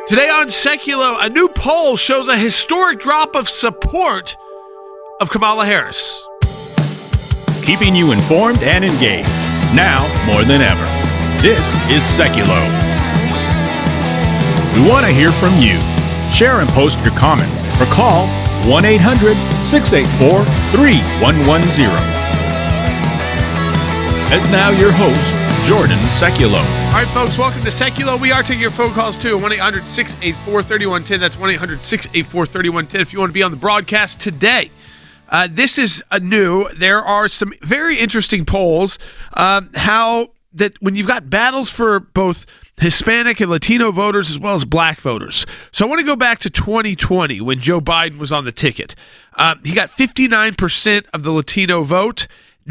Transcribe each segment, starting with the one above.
Today on Seculo, a new poll shows a historic drop of support of Kamala Harris. Keeping you informed and engaged, now more than ever. This is Seculo. We want to hear from you. Share and post your comments or call 1-800-684-3110. And now your host, Jordan Seculo. All right, folks, welcome to Seculo. We are taking your phone calls, too, 1-800-684-3110. That's 1-800-684-3110 if you want to be on the broadcast today. This is new. There are some very interesting polls, how that when you've got battles for both Hispanic and Latino voters as well as black voters. So I want to go back to 2020 when Joe Biden was on the ticket. He got 59% of the Latino vote,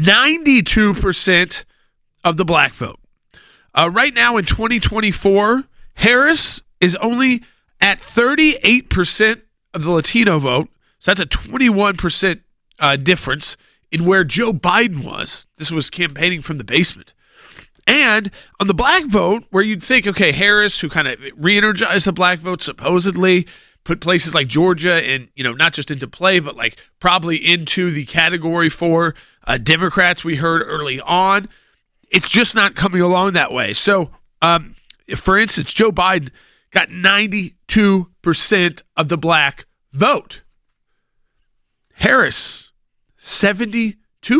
92% of the black vote. Right now in 2024, Harris is only at 38% of the Latino vote. So that's a 21% difference in where Joe Biden was. This was campaigning from the basement. And on the black vote, where you'd think, okay, Harris, who kind of re-energized the black vote, supposedly put places like Georgia in, not just into play, but like probably into the category for Democrats we heard early on. It's just not coming along that way. So, for instance, Joe Biden got 92% of the black vote. Harris, 72%.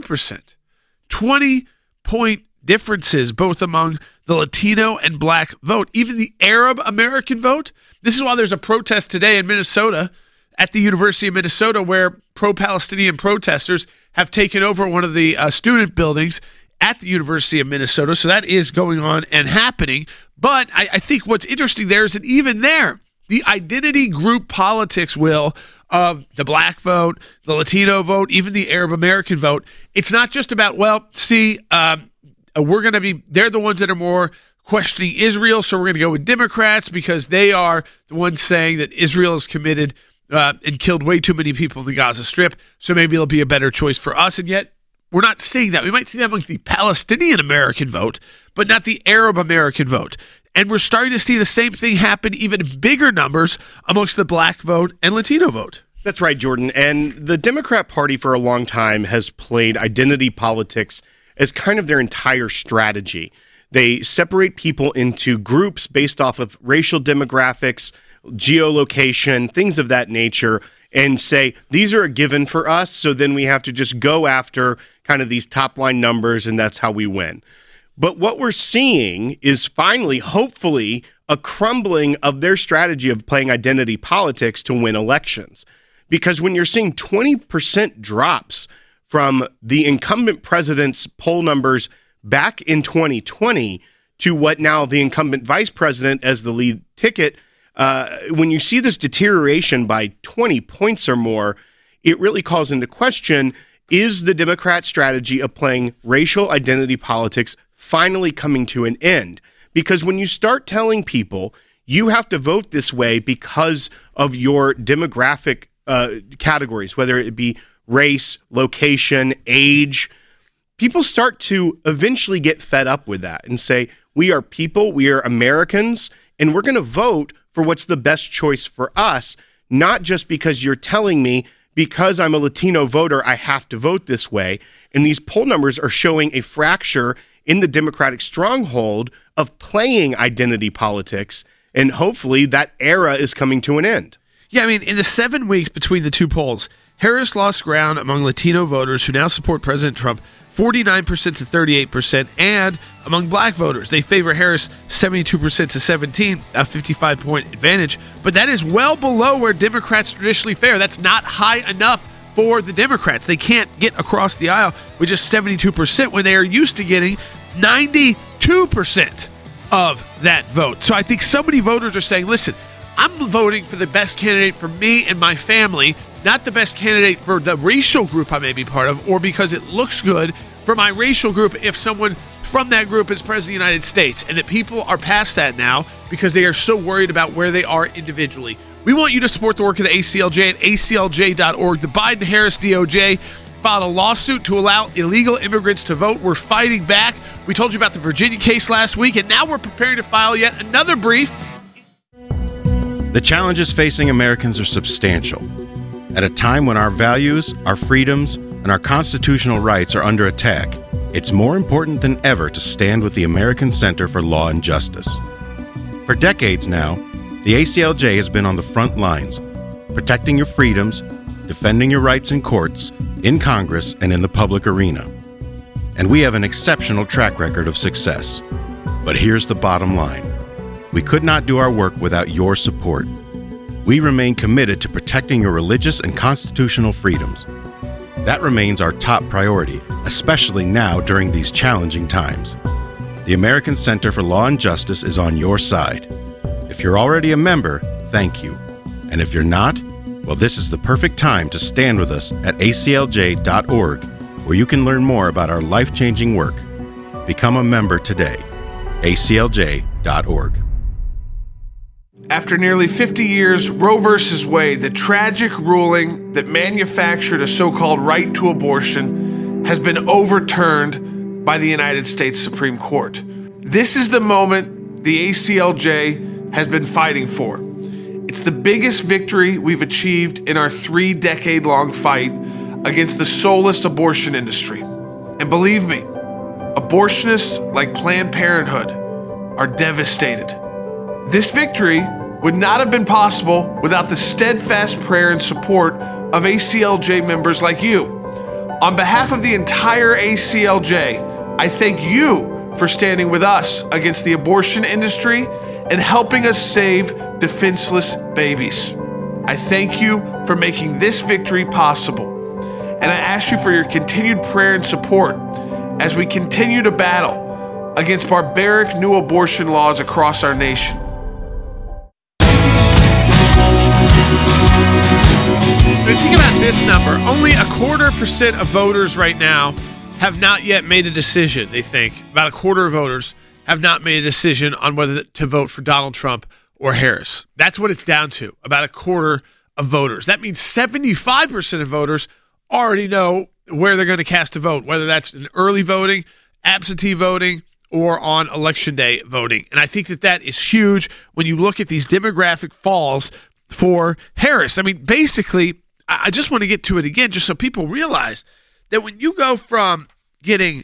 20-point differences both among the Latino and black vote. Even the Arab American vote. This is why there's a protest today in Minnesota at the University of Minnesota where pro-Palestinian protesters have taken over one of the student buildings at the University of Minnesota. So that is going on and happening. But I think what's interesting there is that even there, the identity group politics of the black vote, the Latino vote, even the Arab American vote, it's not just about, they're the ones that are more questioning Israel, so we're going to go with Democrats because they are the ones saying that Israel has committed and killed way too many people in the Gaza Strip, so maybe it'll be a better choice for us. And yet, we're not seeing that. We might see that amongst the Palestinian American vote, but not the Arab American vote. And we're starting to see the same thing happen, even in bigger numbers, amongst the black vote and Latino vote. That's right, Jordan. And the Democrat Party for a long time has played identity politics as kind of their entire strategy. They separate people into groups based off of racial demographics, geolocation, things of that nature, and say, these are a given for us, so then we have to just go after kind of these top-line numbers, and that's how we win. But what we're seeing is finally, hopefully, a crumbling of their strategy of playing identity politics to win elections. Because when you're seeing 20% drops from the incumbent president's poll numbers back in 2020 to what now the incumbent vice president as the lead ticket, when you see this deterioration by 20 points or more, it really calls into question, is the Democrat strategy of playing racial identity politics finally coming to an end? Because when you start telling people you have to vote this way because of your demographic categories, whether it be race, location, age, people start to eventually get fed up with that and say, we are people, we are Americans, and we're going to vote for what's the best choice for us, not just because you're telling me because I'm a Latino voter, I have to vote this way. And these poll numbers are showing a fracture in the Democratic stronghold of playing identity politics, and hopefully that era is coming to an end. Yeah, I mean, in the 7 weeks between the two polls, Harris lost ground among Latino voters who now support President Trump 49% to 38%, and among black voters, they favor Harris 72% to 17%, a 55-point advantage. But that is well below where Democrats traditionally fare. That's not high enough for the Democrats. They can't get across the aisle with just 72% when they are used to getting 92% of that vote. So I think so many voters are saying, listen, I'm voting for the best candidate for me and my family, not the best candidate for the racial group I may be part of, or because it looks good for my racial group if someone from that group is president of the United States. And that people are past that now because they are so worried about where they are individually. We want you to support the work of the ACLJ at aclj.org. The Biden-Harris DOJ filed a lawsuit to allow illegal immigrants to vote. We're fighting back. We told you about the Virginia case last week, and now we're preparing to file yet another brief The challenges facing Americans are substantial. At a time when our values, our freedoms, and our constitutional rights are under attack, it's more important than ever to stand with the American Center for Law and Justice. For decades now, the ACLJ has been on the front lines, protecting your freedoms, defending your rights in courts, in Congress, and in the public arena. And we have an exceptional track record of success. But here's the bottom line. We could not do our work without your support. We remain committed to protecting your religious and constitutional freedoms. That remains our top priority, especially now during these challenging times. The American Center for Law and Justice is on your side. If you're already a member, thank you. And if you're not, well, this is the perfect time to stand with us at aclj.org, where you can learn more about our life-changing work. Become a member today. aclj.org. After nearly 50 years, Roe v. Wade, the tragic ruling that manufactured a so-called right to abortion, has been overturned by the United States Supreme Court. This is the moment the ACLJ has been fighting for. It's the biggest victory we've achieved in our 3-decade-long fight against the soulless abortion industry. And believe me, abortionists like Planned Parenthood are devastated. This victory would not have been possible without the steadfast prayer and support of ACLJ members like you. On behalf of the entire ACLJ, I thank you for standing with us against the abortion industry and helping us save defenseless babies. I thank you for making this victory possible. And I ask you for your continued prayer and support as we continue to battle against barbaric new abortion laws across our nation. Think about this number. Only 0.25% of voters right now have not yet made a decision, they think. About a quarter of voters have not made a decision on whether to vote for Donald Trump or Harris. That's what it's down to, about a quarter of voters. That means 75% of voters already know where they're going to cast a vote, whether that's in early voting, absentee voting, or on Election Day voting. And I think that is huge when you look at these demographic falls for Harris. I mean, basically, I just want to get to it again just so people realize that when you go from getting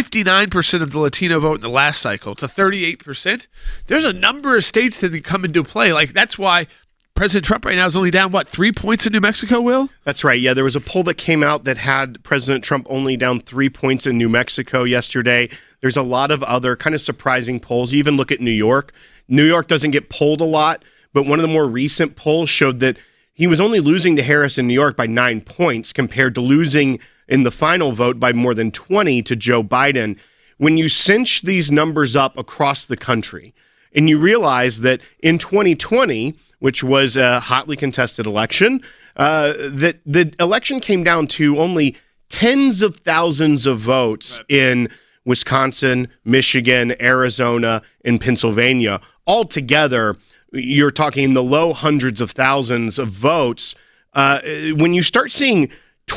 59% of the Latino vote in the last cycle to 38%, there's a number of states that come into play. Like, that's why President Trump right now is only down, 3 points in New Mexico, Will? That's right. Yeah, there was a poll that came out that had President Trump only down 3 points in New Mexico yesterday. There's a lot of other kind of surprising polls. You even look at New York. New York doesn't get polled a lot, but one of the more recent polls showed that he was only losing to Harris in New York by 9 points compared to losing in the final vote by more than 20 to Joe Biden. When you cinch these numbers up across the country and you realize that in 2020, which was a hotly contested election, that the election came down to only tens of thousands of votes in Wisconsin, Michigan, Arizona, and Pennsylvania. Altogether, you're talking the low hundreds of thousands of votes. When you start seeing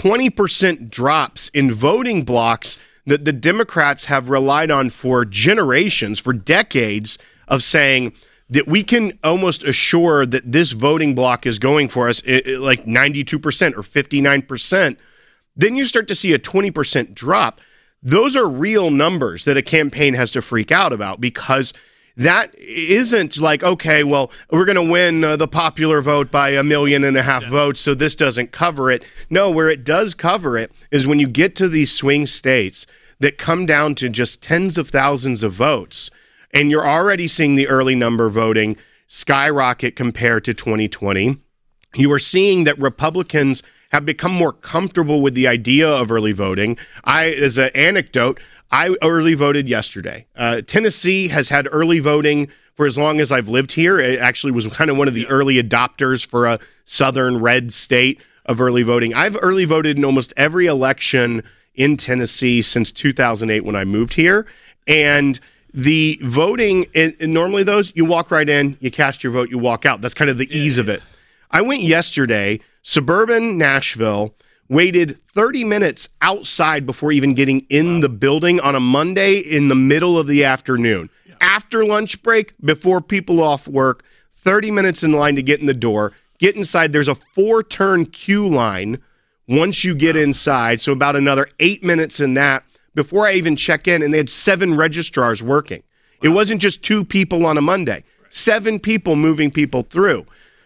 20% drops in voting blocks that the Democrats have relied on for generations, for decades, of saying that we can almost assure that this voting block is going for us like 92% or 59%, then you start to see a 20% drop. Those are real numbers that a campaign has to freak out about, because that isn't like, okay, well, we're going to win the popular vote by 1.5 million votes, so this doesn't cover it. No, where it does cover it is when you get to these swing states that come down to just tens of thousands of votes, and you're already seeing the early number voting skyrocket compared to 2020. You are seeing that Republicans have become more comfortable with the idea of early voting. As an anecdote, I early voted yesterday. Tennessee has had early voting for as long as I've lived here. It actually was kind of one of the early adopters for a southern red state of early voting. I've early voted in almost every election in Tennessee since 2008 when I moved here. And the voting, normally those, you walk right in, you cast your vote, you walk out. That's kind of the ease of it. I went yesterday, suburban Nashville, waited 30 minutes outside before even getting in the building on a Monday in the middle of the afternoon. After lunch break, before people off work, 30 minutes in line to get in the door. Get inside. There's a 4-turn queue line once you get inside. So about another 8 minutes in that before I even check in. And they had 7 registrars working. It wasn't just 2 people on a Monday. 7 people moving people through.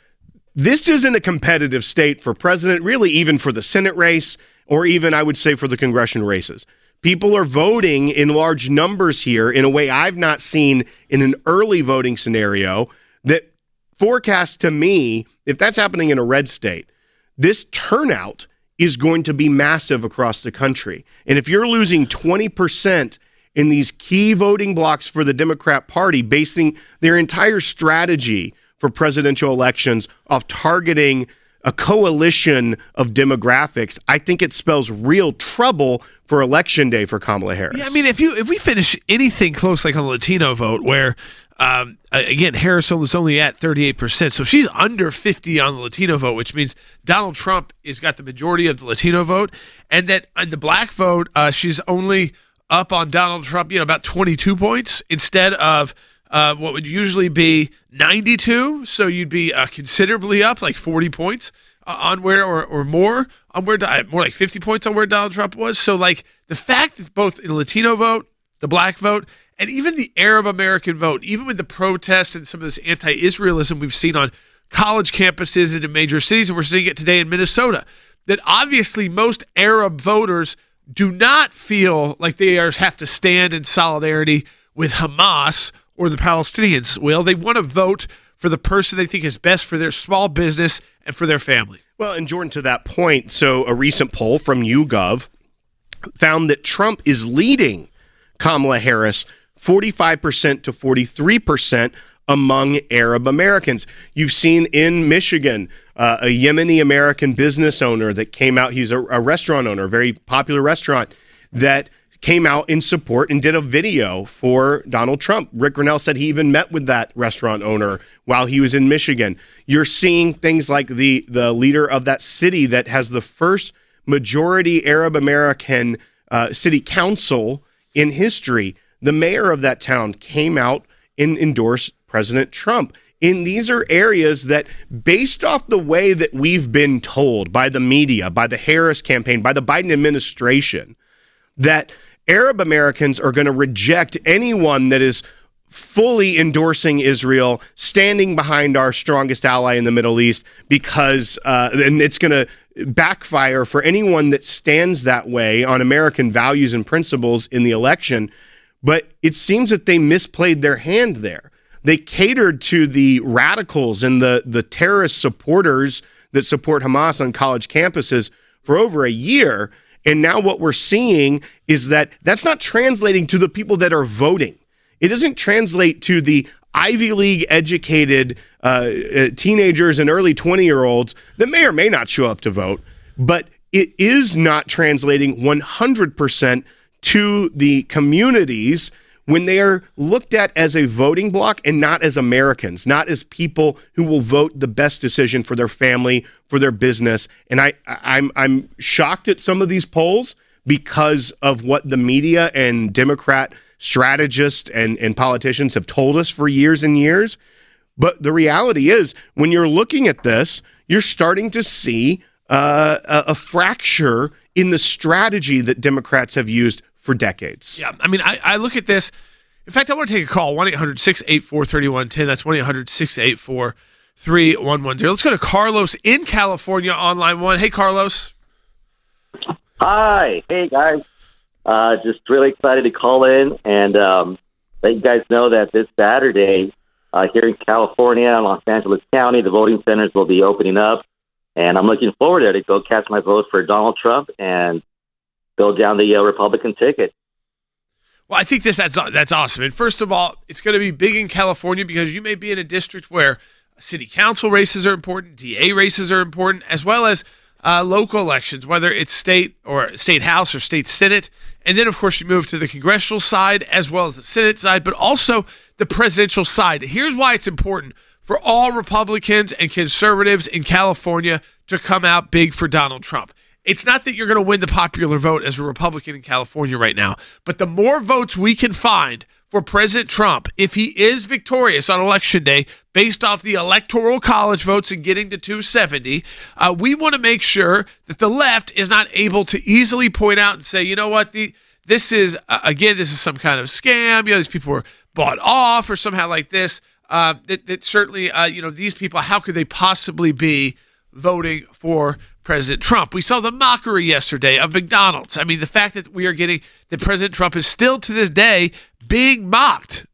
This isn't a competitive state for president, really even for the Senate race, or even, I would say, for the congressional races. People are voting in large numbers here in a way I've not seen in an early voting scenario that forecasts to me, if that's happening in a red state, this turnout is going to be massive across the country. And if you're losing 20% in these key voting blocks for the Democrat Party, basing their entire strategy for presidential elections off targeting a coalition of demographics, I think it spells real trouble for Election Day for Kamala Harris. Yeah, I mean, if we finish anything close like on the Latino vote, where again Harris was only at 38%, so she's under 50 on the Latino vote, which means Donald Trump has got the majority of the Latino vote, and that on the Black vote, she's only up on Donald Trump, about 22 points instead of what would usually be 92, so you'd be considerably up, like 40 points on where, or more on where, more like 50 points on where Donald Trump was. So, like, the fact that both in the Latino vote, the Black vote, and even the Arab American vote, even with the protests and some of this anti-Israelism we've seen on college campuses and in major cities, and we're seeing it today in Minnesota, that obviously most Arab voters do not feel like they have to stand in solidarity with Hamas or the Palestinians. Will they want to vote for the person they think is best for their small business and for their family? Well, and Jordan, to that point, so a recent poll from YouGov found that Trump is leading Kamala Harris 45% to 43% among Arab Americans. You've seen in Michigan a Yemeni American business owner that came out. He's a restaurant owner, a very popular restaurant, that came out in support and did a video for Donald Trump. Rick Grinnell said he even met with that restaurant owner while he was in Michigan. You're seeing things like the leader of that city that has the first majority Arab American city council in history. The mayor of that town came out and endorsed President Trump. And these are areas that, based off the way that we've been told by the media, by the Harris campaign, by the Biden administration, that Arab Americans are going to reject anyone that is fully endorsing Israel, standing behind our strongest ally in the Middle East, because and it's going to backfire for anyone that stands that way on American values and principles in the election. But it seems that they misplayed their hand there. They catered to the radicals and the terrorist supporters that support Hamas on college campuses for over a year. And now what we're seeing is that that's not translating to the people that are voting. It doesn't translate to the Ivy League educated teenagers and early 20-year-olds that may or may not show up to vote, but it is not translating 100% to the communities when they are looked at as a voting bloc and not as Americans, not as people who will vote the best decision for their family, for their business. And I'm shocked at some of these polls because of what the media and Democrat strategists and politicians have told us for years and years. But the reality is, when you're looking at this, you're starting to see a fracture in the strategy that Democrats have used for decades. Yeah, I mean, I look at this. In fact, I want to take a call, 1-800-684-3110. That's 1-800-684-3110. Let's go to Carlos in California on line 1. Hey, Carlos. Hi. Hey, guys. Just really excited to call in and let you guys know that this Saturday here in California, Los Angeles County, the voting centers will be opening up. And I'm looking forward to go cast my vote for Donald Trump and go down the Republican ticket. Well, I think that's awesome. And first of all, it's going to be big in California because you may be in a district where city council races are important, DA races are important, as well as local elections, whether it's state house or state senate. And then, of course, you move to the congressional side as well as the Senate side, but also the presidential side. Here's why it's important for all Republicans and conservatives in California to come out big for Donald Trump. It's not that you're going to win the popular vote as a Republican in California right now, but the more votes we can find for President Trump, if he is victorious on Election Day, based off the Electoral College votes and getting to 270, we want to make sure that the left is not able to easily point out and say, you know what, this is some kind of scam. These people were bought off or somehow like this. That certainly, these people, how could they possibly be voting for President Trump? We saw the mockery yesterday of McDonald's. I mean, the fact that we are getting that President Trump is still to this day being mocked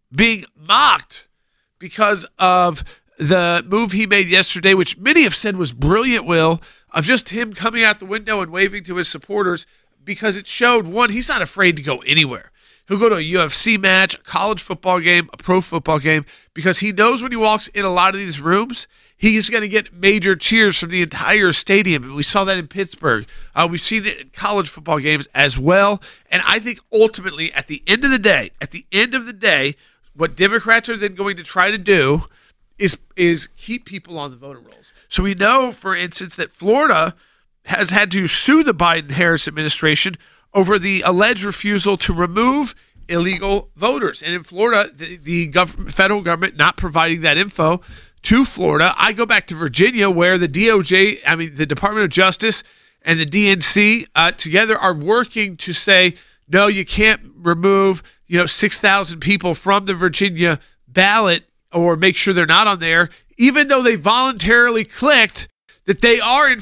because of the move he made yesterday, which many have said was brilliant, Will, of just him coming out the window and waving to his supporters, because it showed, one, he's not afraid to go anywhere. He'll go to a UFC match, a college football game, a pro football game, because he knows when he walks in a lot of these rooms, he's going to get major cheers from the entire stadium. And we saw that in Pittsburgh. We've seen it in college football games as well. And I think ultimately, at the end of the day, what Democrats are then going to try to do is keep people on the voter rolls. So we know, for instance, that Florida has had to sue the Biden-Harris administration over the alleged refusal to remove illegal voters. And in Florida, the federal government not providing that info to Florida. I go back to Virginia, where the DOJ, the Department of Justice and the DNC together are working to say, no, you can't remove 6,000 people from the Virginia ballot or make sure they're not on there, even though they voluntarily clicked that they are in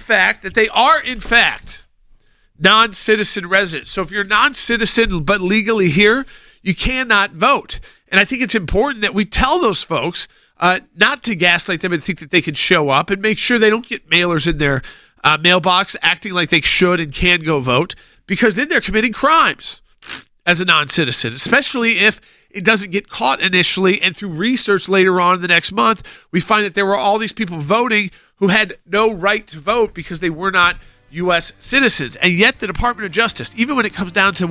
fact non-citizen residents. So if you're non-citizen but legally here, you cannot vote. And I think it's important that we tell those folks not to gaslight them and think that they can show up, and make sure they don't get mailers in their mailbox acting like they should and can go vote, because then they're committing crimes as a non-citizen, especially if it doesn't get caught initially. And through research later on in the next month, we find that there were all these people voting who had no right to vote because they were not U.S. citizens. And yet the Department of Justice, even when it comes down to,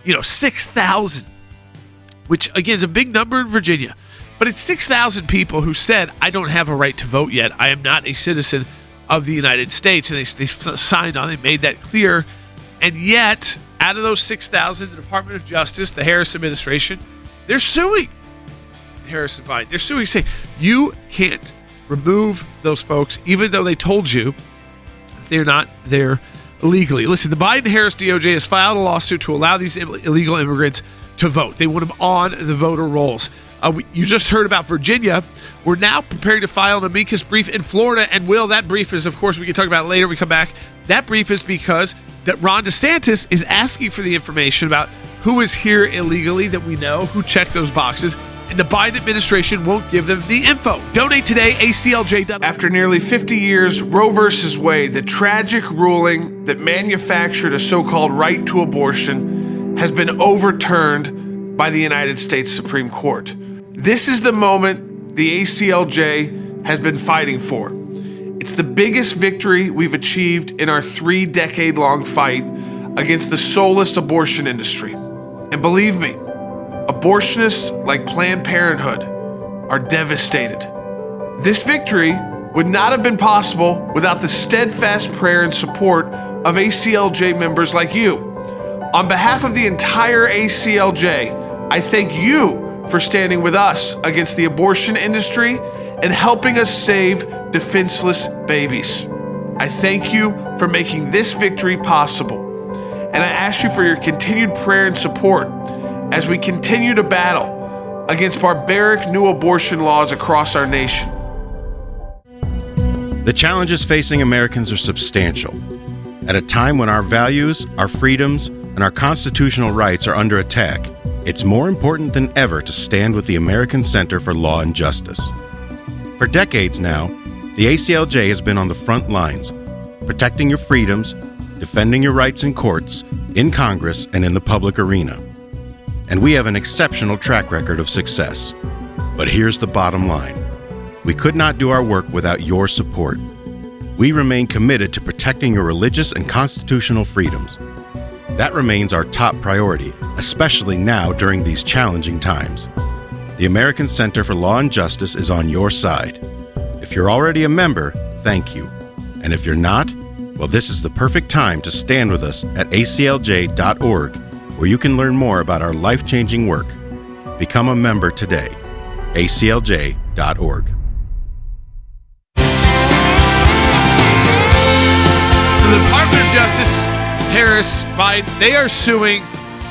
6,000, which again is a big number in Virginia, but it's 6,000 people who said, I don't have a right to vote yet. I am not a citizen of the United States. And they signed on, they made that clear. And yet, out of those 6,000, the Department of Justice, the Harris administration, they're suing Harris and Biden. They're suing, saying, you can't remove those folks, even though they told you they're not there illegally. Listen, the Biden-Harris DOJ has filed a lawsuit to allow these illegal immigrants to vote. They want them on the voter rolls. You just heard about Virginia. We're now preparing to file an amicus brief in Florida. And Will, that brief is, of course, we can talk about it later. We come back. That brief is because that Ron DeSantis is asking for the information about who is here illegally that we know, who checked those boxes, and the Biden administration won't give them the info. Donate today, ACLJ.org. After nearly 50 years, Roe v. Wade, the tragic ruling that manufactured a so-called right to abortion, has been overturned by the United States Supreme Court. This is the moment the ACLJ has been fighting for. It's the biggest victory we've achieved in our 3-decade-long fight against the soulless abortion industry. And believe me, abortionists like Planned Parenthood are devastated. This victory would not have been possible without the steadfast prayer and support of ACLJ members like you. On behalf of the entire ACLJ, I thank you for standing with us against the abortion industry and helping us save defenseless babies. I thank you for making this victory possible. And I ask you for your continued prayer and support as we continue to battle against barbaric new abortion laws across our nation. The challenges facing Americans are substantial. At a time when our values, our freedoms, and our constitutional rights are under attack, it's more important than ever to stand with the American Center for Law and Justice. For decades now, the ACLJ has been on the front lines, protecting your freedoms, defending your rights in courts, in Congress, and in the public arena. And we have an exceptional track record of success. But here's the bottom line. We could not do our work without your support. We remain committed to protecting your religious and constitutional freedoms. That remains our top priority, especially now during these challenging times. The American Center for Law and Justice is on your side. If you're already a member, thank you. And if you're not, Well, this is the perfect time to stand with us at aclj.org, where you can learn more about our life-changing work. Become a member today. aclj.org. The Department of Justice, Harris, Biden, they are suing,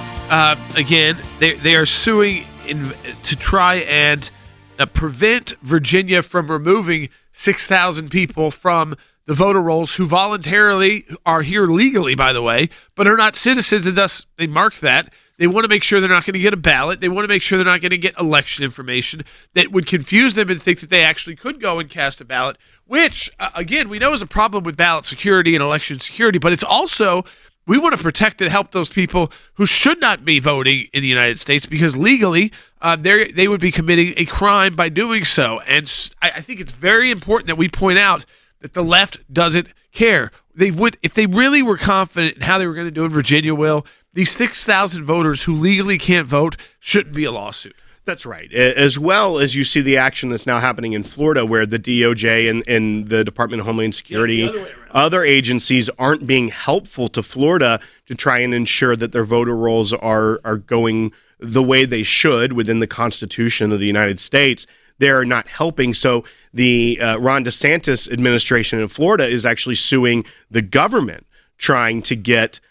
they are suing to try and prevent Virginia from removing 6,000 people from the voter rolls who voluntarily are here legally, by the way, but are not citizens, and thus they mark that. They want to make sure they're not going to get a ballot. They want to make sure they're not going to get election information that would confuse them and think that they actually could go and cast a ballot, which, again, we know is a problem with ballot security and election security, but it's also, we want to protect and help those people who should not be voting in the United States because legally they would be committing a crime by doing so. And I think it's very important that we point out that the left doesn't care. They would, if they really were confident in how they were going to do in Virginia, Will, these 6,000 voters who legally can't vote shouldn't be a lawsuit. That's right. As well as you see the action that's now happening in Florida where the DOJ and the Department of Homeland Security, other agencies aren't being helpful to Florida to try and ensure that their voter rolls are going the way they should within the Constitution of the United States. They're not helping. So the Ron DeSantis administration in Florida is actually suing the government, trying to get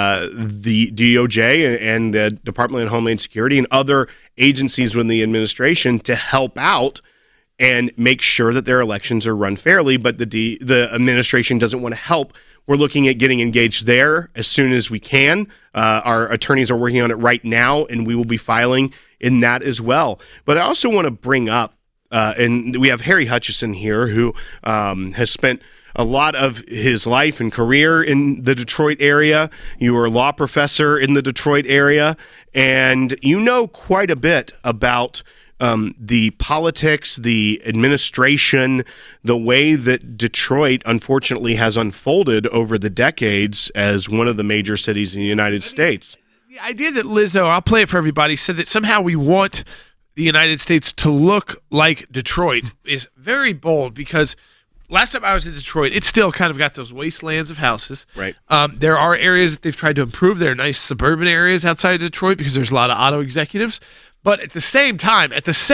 the DOJ and the Department of Homeland Security and other agencies within the administration to help out and make sure that their elections are run fairly. But the administration doesn't want to help. We're looking at getting engaged there as soon as we can. Our attorneys are working on it right now, and we will be filing in that as well. But I also want to bring up, and we have Harry Hutchison here, who has spent a lot of his life and career in the Detroit area. You were a law professor in the Detroit area, and you know quite a bit about the politics, the administration, the way that Detroit, unfortunately, has unfolded over the decades as one of the major cities in the United States. The idea that Lizzo, I'll play it for everybody, said that somehow we want the United States to look like Detroit is very bold because last time I was in Detroit, it's still kind of got those wastelands of houses. Right. There are areas that they've tried to improve. There are nice suburban areas outside of Detroit because there's a lot of auto executives. But at the same time,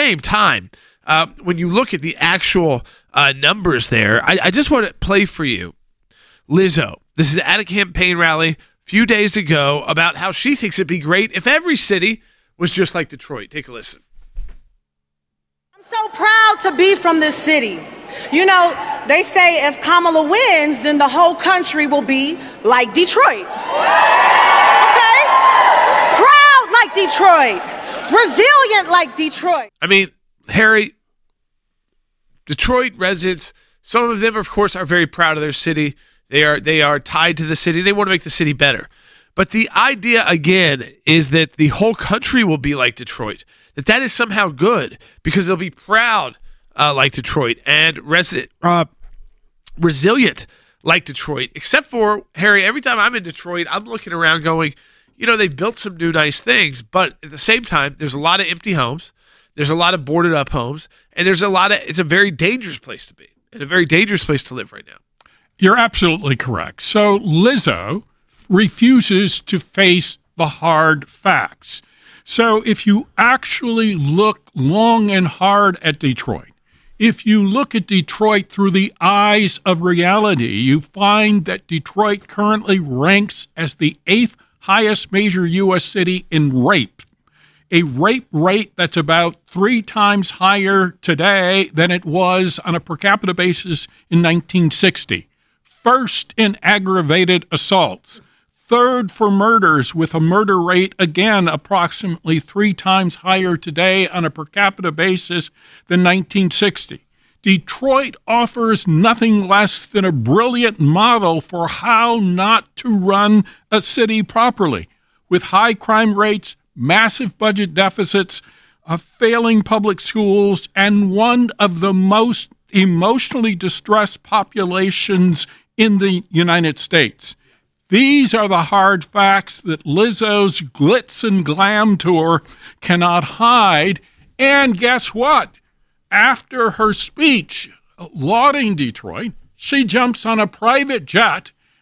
when you look at the actual numbers there, I just want to play for you Lizzo. This is at a campaign rally a few days ago about how she thinks it'd be great if every city was just like Detroit. Take a listen. I'm so proud to be from this city. You know, they say if Kamala wins, then the whole country will be like Detroit. Okay? Proud like Detroit. Resilient like Detroit. I mean, Harry, Detroit residents, some of them, of course, are very proud of their city. They are tied to the city. They want to make the city better. But the idea, again, is that the whole country will be like Detroit, that is somehow good because they'll be proud like Detroit and resilient like Detroit. Except for, Harry, every time I'm in Detroit, I'm looking around going, you know, they've built some new nice things, but at the same time, there's a lot of empty homes. There's a lot of boarded up homes, and it's a very dangerous place to be and a very dangerous place to live right now. You're absolutely correct. So Lizzo refuses to face the hard facts. So if you actually look long and hard at Detroit, if you look at Detroit through the eyes of reality, you find that Detroit currently ranks as the 8th highest major U.S. city in rape. A rape rate that's about 3 times higher today than it was on a per capita basis in 1960. First in aggravated assaults. Third for murders, with a murder rate, again, approximately 3 times higher today on a per capita basis than 1960. Detroit offers nothing less than a brilliant model for how not to run a city properly, with high crime rates, massive budget deficits, failing public schools, and one of the most emotionally distressed populations in the United States. These are the hard facts that Lizzo's glitz and glam tour cannot hide. And guess what? After her speech lauding Detroit, she jumps on a private jet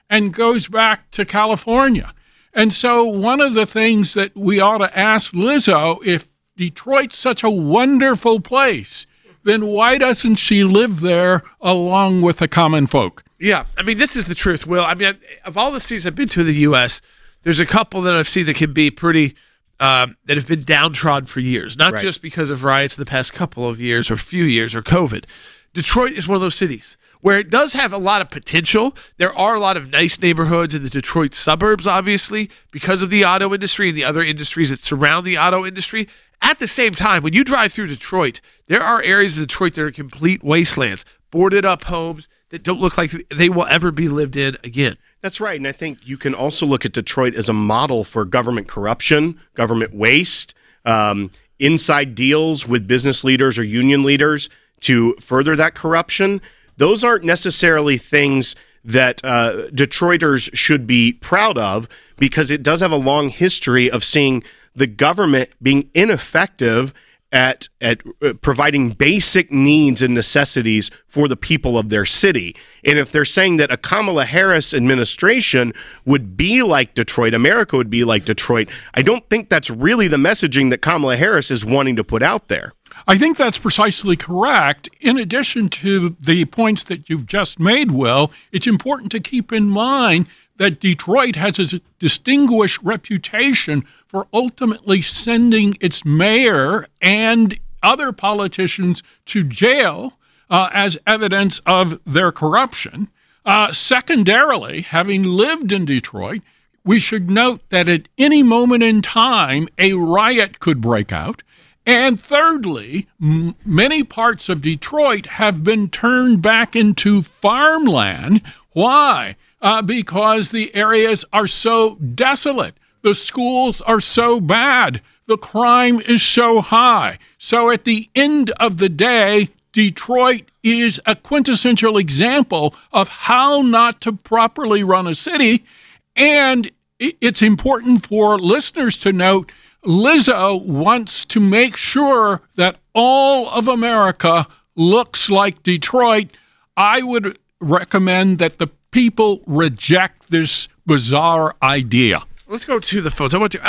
and goes back to California. And so one of the things that we ought to ask Lizzo, if Detroit's such a wonderful place, then why doesn't she live there along with the common folk? Yeah, I mean, this is the truth, Will. I mean, of all the cities I've been to in the U.S., there's a couple that I've seen that can be pretty, that have been downtrodden for years, not just because of riots in the past couple of years or few years or COVID. Detroit is one of those cities where it does have a lot of potential. There are a lot of nice neighborhoods in the Detroit suburbs, obviously, because of the auto industry and the other industries that surround the auto industry. At the same time, when you drive through Detroit, there are areas of Detroit that are complete wastelands, boarded up homes that don't look like they will ever be lived in again. That's right. And I think you can also look at Detroit as a model for government corruption, government waste, inside deals with business leaders or union leaders to further that corruption. Those aren't necessarily things that Detroiters should be proud of, because it does have a long history of seeing the government being ineffective at providing basic needs and necessities for the people of their city. And if they're saying that a Kamala Harris administration would be like Detroit, America would be like Detroit, I don't think that's really the messaging that Kamala Harris is wanting to put out there. I think that's precisely correct. In addition to the points that you've just made, Will, it's important to keep in mind that Detroit has a distinguished reputation for ultimately sending its mayor and other politicians to jail as evidence of their corruption. Secondarily, having lived in Detroit, we should note that at any moment in time, a riot could break out. And thirdly, many parts of Detroit have been turned back into farmland. Why? Because the areas are so desolate. The schools are so bad. The crime is so high. So at the end of the day, Detroit is a quintessential example of how not to properly run a city. And it's important for listeners to note, Lizzo wants to make sure that all of America looks like Detroit. I would recommend that the people reject this bizarre idea. Let's go to the phones. We're going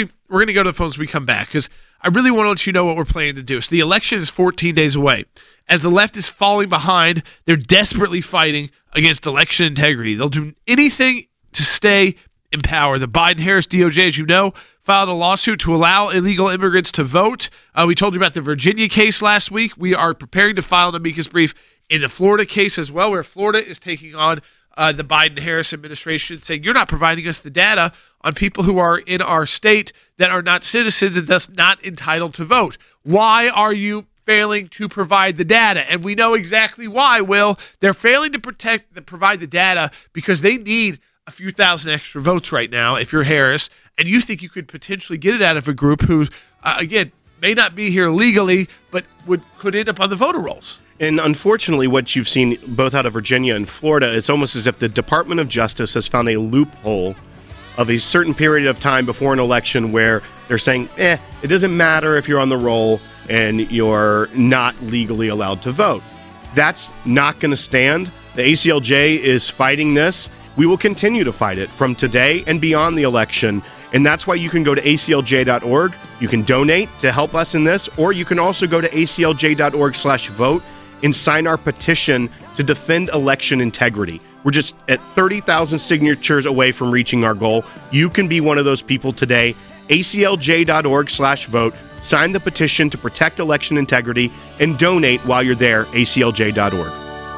to go to the phones when we come back, because I really want to let you know what we're planning to do. So the election is 14 days away. As the left is falling behind, they're desperately fighting against election integrity. They'll do anything to stay in power. The Biden-Harris DOJ, as you know, filed a lawsuit to allow illegal immigrants to vote. We told you about the Virginia case last week. We are preparing to file an amicus brief in the Florida case as well, where Florida is taking on the Biden-Harris administration, saying you're not providing us the data on people who are in our state that are not citizens and thus not entitled to vote. Why are you failing to provide the data? And we know exactly why, Will. They're failing to provide the data because they need a few thousand extra votes right now if you're Harris, and you think you could potentially get it out of a group who, again, may not be here legally, but could end up on the voter rolls. And unfortunately, what you've seen both out of Virginia and Florida, it's almost as if the Department of Justice has found a loophole of a certain period of time before an election where they're saying, it doesn't matter if you're on the roll and you're not legally allowed to vote. That's not going to stand. The ACLJ is fighting this. We will continue to fight it from today and beyond the election. And that's why you can go to aclj.org. You can donate to help us in this, or you can also go to aclj.org/vote and sign our petition to defend election integrity. We're just at 30,000 signatures away from reaching our goal. You can be one of those people today. aclj.org/vote. Sign the petition to protect election integrity and donate while you're there, aclj.org.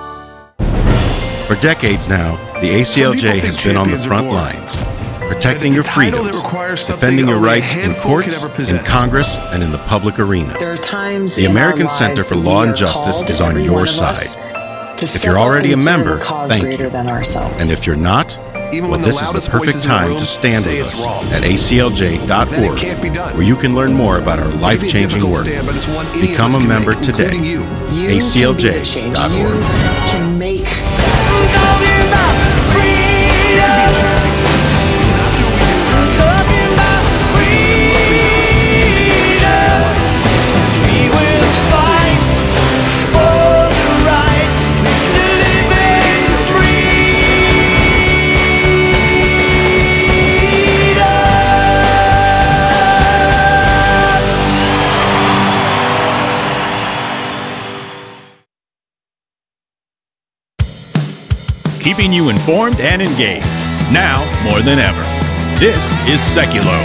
For decades now, the ACLJ has been on the front lines, protecting your freedoms, defending your rights in courts, in Congress, and in the public arena. There are times the American Center for Law and Justice is on your side. If you're already a member, thank you. And if you're not, well, this is the perfect time to stand with us at aclj.org, where you can learn more about our life-changing work. Become a member today. aclj.org. Can make keeping you informed and engaged. Now more than ever. This is Seculo.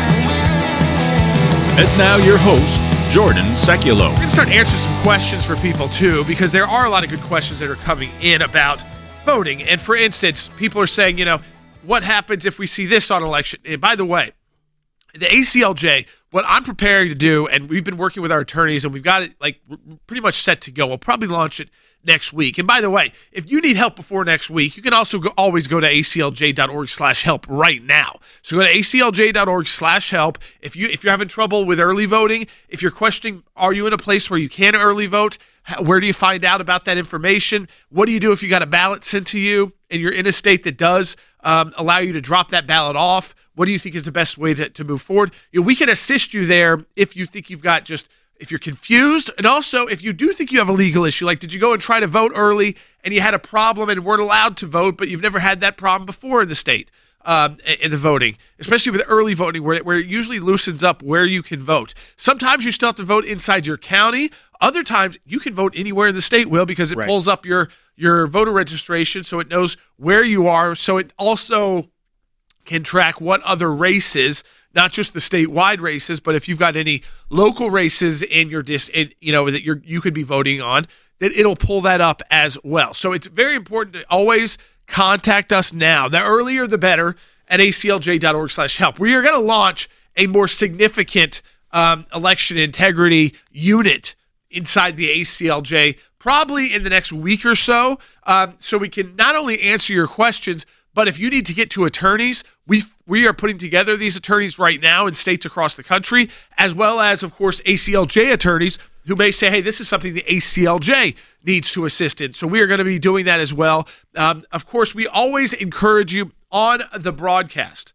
And now your host, Jordan Seculo. We're going to start answering some questions for people, too, because there are a lot of good questions that are coming in about voting. And, for instance, people are saying, what happens if we see this on election? And by the way, the ACLJ, what I'm preparing to do, and we've been working with our attorneys, and we've got it pretty much set to go. We'll probably launch it next week. And by the way, if you need help before next week, you can also always go to aclj.org/help right now. So go to aclj.org/help. If you're having trouble with early voting, if you're questioning, are you in a place where you can early vote? Where do you find out about that information? What do you do if you got a ballot sent to you and you're in a state that does allow you to drop that ballot off? What do you think is the best way to move forward? We can assist you there if you think you've got if you're confused, and also if you do think you have a legal issue, like did you go and try to vote early and you had a problem and weren't allowed to vote, but you've never had that problem before in the state in the voting, especially with early voting where it usually loosens up where you can vote. Sometimes you still have to vote inside your county. Other times you can vote anywhere in the state, Will, because it pulls up your voter registration so it knows where you are. So it also can track what other races, not just the statewide races, but if you've got any local races in your that you could be voting on, that it'll pull that up as well. So it's very important to always contact us now. The earlier, the better at aclj.org/help. We are going to launch a more significant election integrity unit inside the ACLJ probably in the next week or so, so we can not only answer your questions, but if you need to get to attorneys, we are putting together these attorneys right now in states across the country, as well as, of course, ACLJ attorneys who may say, hey, this is something the ACLJ needs to assist in. So we are going to be doing that as well. Of course, we always encourage you on the broadcast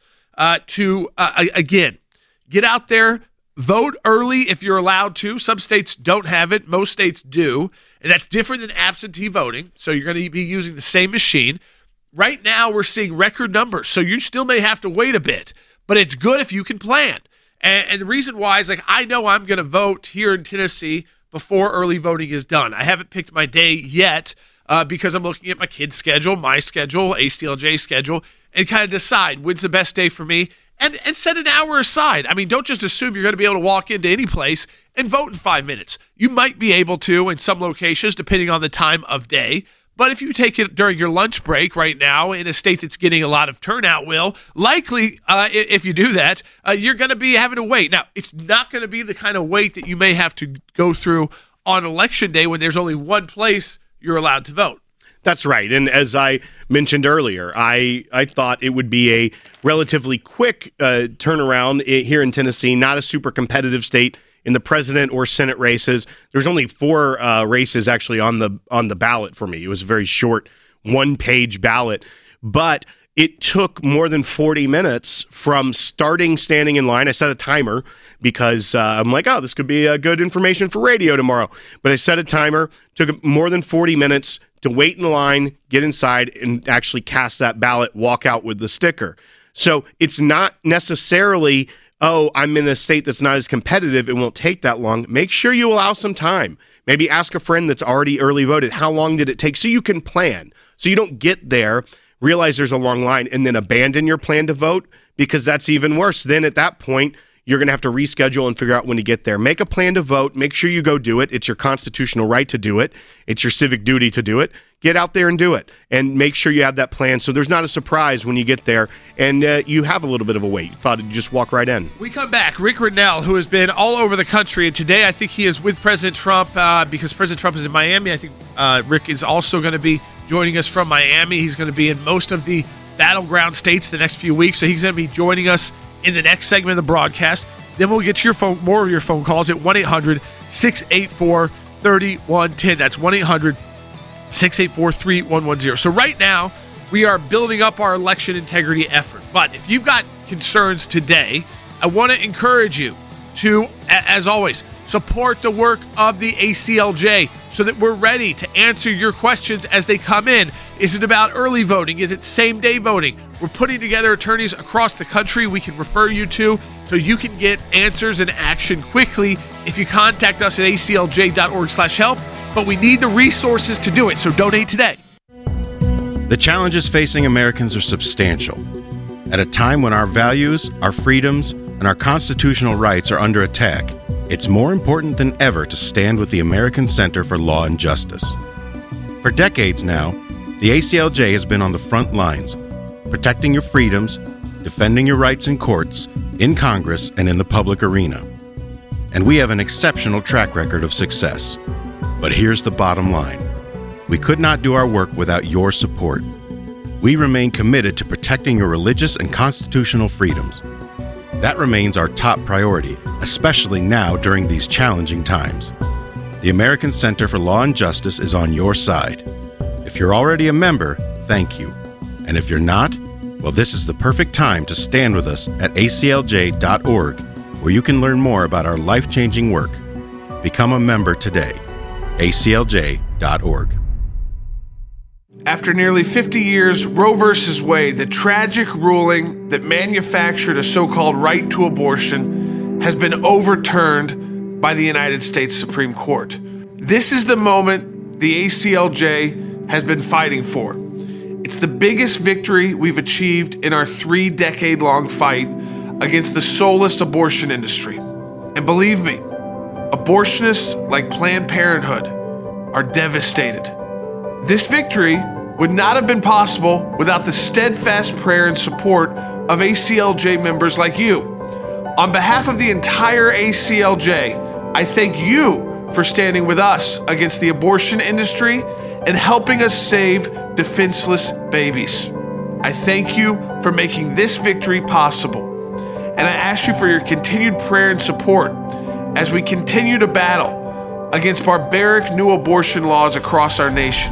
to, again, get out there, vote early if you're allowed to. Some states don't have it. Most states do. And that's different than absentee voting. So you're going to be using the same machine. Right now, we're seeing record numbers, so you still may have to wait a bit, but it's good if you can plan. And the reason why is, I know I'm going to vote here in Tennessee before early voting is done. I haven't picked my day yet because I'm looking at my kid's schedule, my schedule, ACLJ schedule, and kind of decide when's the best day for me and set an hour aside. I mean, don't just assume you're going to be able to walk into any place and vote in 5 minutes. You might be able to in some locations, depending on the time of day. But if you take it during your lunch break right now in a state that's getting a lot of turnout, Will, likely if you do that, you're going to be having to wait. Now, it's not going to be the kind of wait that you may have to go through on Election Day when there's only one place you're allowed to vote. That's right. And as I mentioned earlier, I thought it would be a relatively quick turnaround here in Tennessee, not a super competitive state. In the president or Senate races, there's only 4 races actually on the ballot for me. It was a very short 1-page ballot, but it took more than 40 minutes from standing in line. I set a timer because I'm like, oh, this could be good information for radio tomorrow. But I set a timer, took more than 40 minutes to wait in the line, get inside, and actually cast that ballot, walk out with the sticker. So it's not necessarily, oh, I'm in a state that's not as competitive, it won't take that long. Make sure you allow some time. Maybe ask a friend that's already early voted, how long did it take? So you can plan. So you don't get there, realize there's a long line, and then abandon your plan to vote, because that's even worse. Then at that point, you're going to have to reschedule and figure out when to get there. Make a plan to vote. Make sure you go do it. It's your constitutional right to do it. It's your civic duty to do it. Get out there and do it. And make sure you have that plan so there's not a surprise when you get there and you have a little bit of a wait. You thought you'd just walk right in. We come back. Rick Grenell, who has been all over the country, and today I think he is with President Trump because President Trump is in Miami. I think Rick is also going to be joining us from Miami. He's going to be in most of the battleground states the next few weeks, so he's going to be joining us in the next segment of the broadcast. Then we'll get to your phone, more of your phone calls at 1-800-684-3110. That's 1-800-684-3110. So right now, we are building up our election integrity effort. But if you've got concerns today, I want to encourage you to, as always, support the work of the ACLJ so that we're ready to answer your questions as they come in. Is it about early voting? Is it same-day voting? We're putting together attorneys across the country we can refer you to so you can get answers and action quickly if you contact us at aclj.org/help. But we need the resources to do it, so donate today. The challenges facing Americans are substantial. At a time when our values, our freedoms, and our constitutional rights are under attack, it's more important than ever to stand with the American Center for Law and Justice. For decades now, the ACLJ has been on the front lines, protecting your freedoms, defending your rights in courts, in Congress, and in the public arena. And we have an exceptional track record of success. But here's the bottom line. We could not do our work without your support. We remain committed to protecting your religious and constitutional freedoms. That remains our top priority, especially now during these challenging times. The American Center for Law and Justice is on your side. If you're already a member, thank you. And if you're not, well, this is the perfect time to stand with us at aclj.org, where you can learn more about our life-changing work. Become a member today. aclj.org. After nearly 50 years, Roe v. Wade, the tragic ruling that manufactured a so-called right to abortion, has been overturned by the United States Supreme Court. This is the moment the ACLJ has been fighting for. It's the biggest victory we've achieved in our 3-decade-long fight against the soulless abortion industry. And believe me, abortionists like Planned Parenthood are devastated. This victory would not have been possible without the steadfast prayer and support of ACLJ members like you. On behalf of the entire ACLJ, I thank you for standing with us against the abortion industry and helping us save defenseless babies. I thank you for making this victory possible. And I ask you for your continued prayer and support as we continue to battle against barbaric new abortion laws across our nation.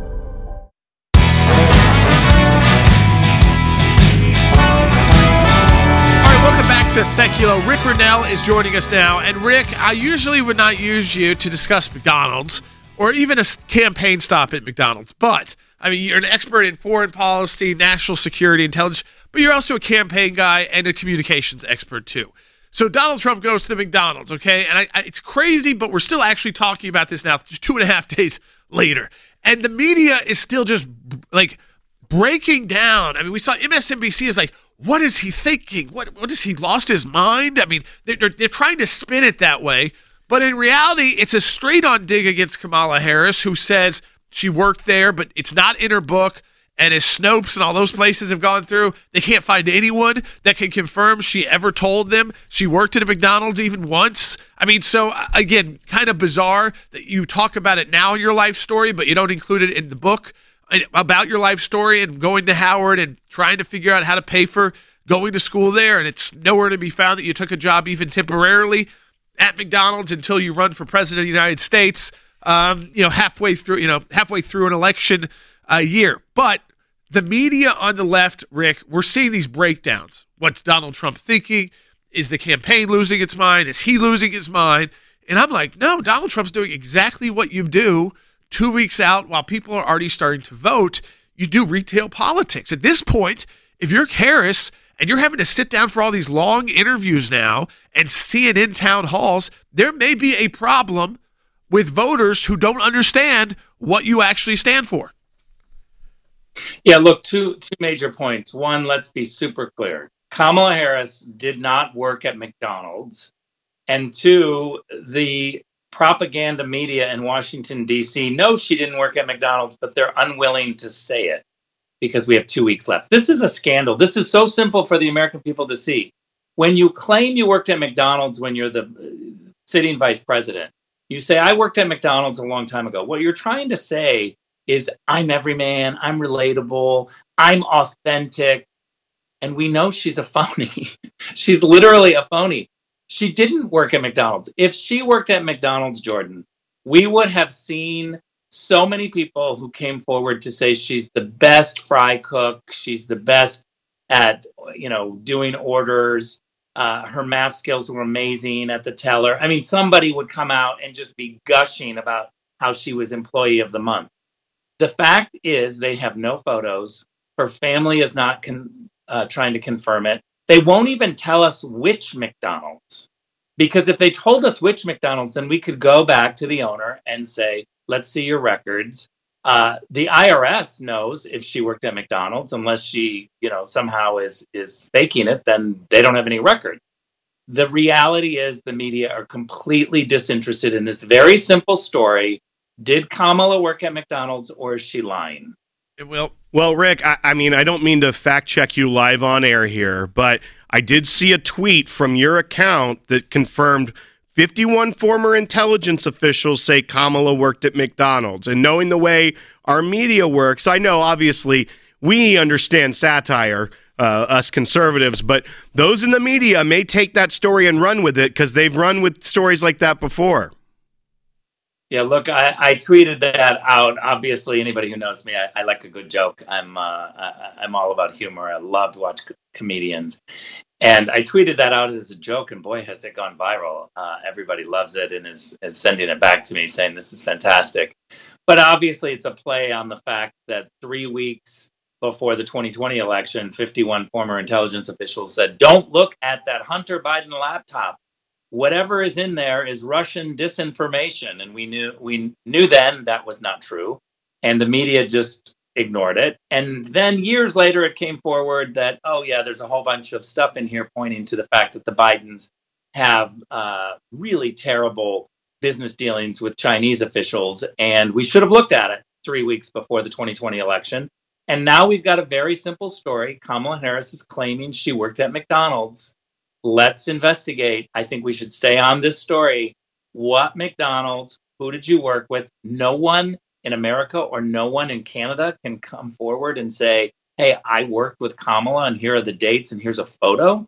To Secular. Rick Renell is joining us now. And Rick, I usually would not use you to discuss McDonald's or even a campaign stop at McDonald's. But, I mean, you're an expert in foreign policy, national security, intelligence, but you're also a campaign guy and a communications expert too. So Donald Trump goes to the McDonald's, okay? And it's crazy, but we're still actually talking about this now 2.5 days later. And the media is still just like breaking down. I mean, we saw MSNBC is like, what is he thinking? What has he lost his mind? I mean, they're trying to spin it that way. But in reality, it's a straight-on dig against Kamala Harris, who says she worked there, but it's not in her book. And as Snopes and all those places have gone through, they can't find anyone that can confirm she ever told them she worked at a McDonald's even once. I mean, so again, kind of bizarre that you talk about it now in your life story, but you don't include it in the book about your life story and going to Howard and trying to figure out how to pay for going to school there. And it's nowhere to be found that you took a job even temporarily at McDonald's until you run for president of the United States, halfway through an election year. But the media on the left, Rick, we're seeing these breakdowns. What's Donald Trump thinking? Is the campaign losing its mind? Is he losing his mind? And I'm like, no, Donald Trump's doing exactly what you do 2 weeks out while people are already starting to vote. You do retail politics. At this point, if you're Harris and you're having to sit down for all these long interviews now and CNN town halls, there may be a problem with voters who don't understand what you actually stand for. Yeah, look, two major points. One, let's be super clear. Kamala Harris did not work at McDonald's. And two, the propaganda media in Washington, D.C. knows she didn't work at McDonald's, but they're unwilling to say it because we have 2 weeks left. This is a scandal. This is so simple for the American people to see. When you claim you worked at McDonald's when you're the sitting vice president, you say, I worked at McDonald's a long time ago. What you're trying to say is, I'm everyman, I'm relatable, I'm authentic. And we know she's a phony. She's literally a phony. She didn't work at McDonald's. If she worked at McDonald's, Jordan, we would have seen so many people who came forward to say she's the best fry cook. She's the best at, doing orders. Her math skills were amazing at the teller. I mean, somebody would come out and just be gushing about how she was employee of the month. The fact is they have no photos. Her family is not trying to confirm it. They won't even tell us which McDonald's, because if they told us which McDonald's, then we could go back to the owner and say, let's see your records. The IRS knows if she worked at McDonald's, unless she, somehow is faking it, then they don't have any record. The reality is the media are completely disinterested in this very simple story. Did Kamala work at McDonald's, or is she lying? Well, Rick, I mean, I don't mean to fact check you live on air here, but I did see a tweet from your account that confirmed 51 former intelligence officials say Kamala worked at McDonald's. And knowing the way our media works, I know, obviously, we understand satire, us conservatives, but those in the media may take that story and run with it because they've run with stories like that before. Yeah, look, I tweeted that out. Obviously, anybody who knows me, I like a good joke. I'm all about humor. I love to watch comedians. And I tweeted that out as a joke, and boy, has it gone viral. Everybody loves it and is sending it back to me saying this is fantastic. But obviously, it's a play on the fact that 3 weeks before the 2020 election, 51 former intelligence officials said, don't look at that Hunter Biden laptop. Whatever is in there is Russian disinformation. And we knew then that was not true. And the media just ignored it. And then years later, it came forward that, oh, yeah, there's a whole bunch of stuff in here pointing to the fact that the Bidens have really terrible business dealings with Chinese officials. And we should have looked at it 3 weeks before the 2020 election. And now we've got a very simple story. Kamala Harris is claiming she worked at McDonald's. Let's investigate. I think we should stay on this story. What McDonald's? Who did you work with? No one in America or no one in Canada can come forward and say, hey, I worked with Kamala and here are the dates and here's a photo.